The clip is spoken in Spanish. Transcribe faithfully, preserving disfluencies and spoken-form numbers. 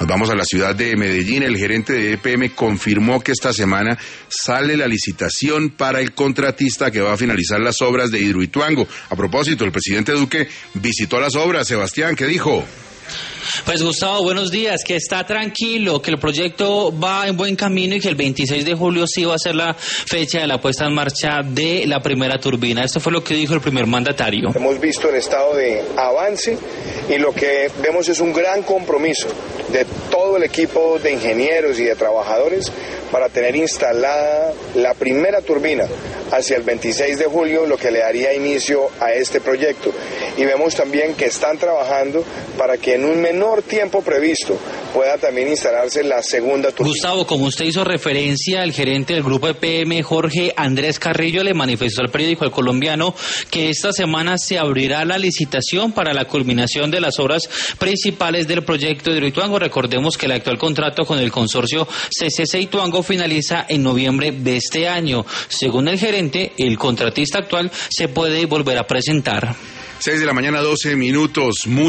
Nos vamos a la ciudad de Medellín. El gerente de E P M confirmó que esta semana sale la licitación para el contratista que va a finalizar las obras de Hidroituango. A propósito, el presidente Duque visitó las obras. Sebastián, ¿qué dijo? Pues Gustavo, buenos días, que está tranquilo, que el proyecto va en buen camino y que el veintiséis de julio sí va a ser la fecha de la puesta en marcha de la primera turbina. Esto fue lo que dijo el primer mandatario. Hemos visto el estado de avance y lo que vemos es un gran compromiso de todo el equipo de ingenieros y de trabajadores para tener instalada la primera turbina hacia el veintiséis de julio, lo que le daría inicio a este proyecto. Y vemos también que están trabajando para que en un menor tiempo previsto pueda también instalarse la segunda turbina. Gustavo, como usted hizo referencia, el gerente del grupo E P M, Jorge Andrés Carrillo, le manifestó al periódico El Colombiano que esta semana se abrirá la licitación para la culminación de las obras principales del proyecto de Hidroituango. Recordemos que el actual contrato con el consorcio C C C Ituango finaliza en noviembre de este año. Según el gerente, el contratista actual se puede volver a presentar. seis de la mañana, doce minutos.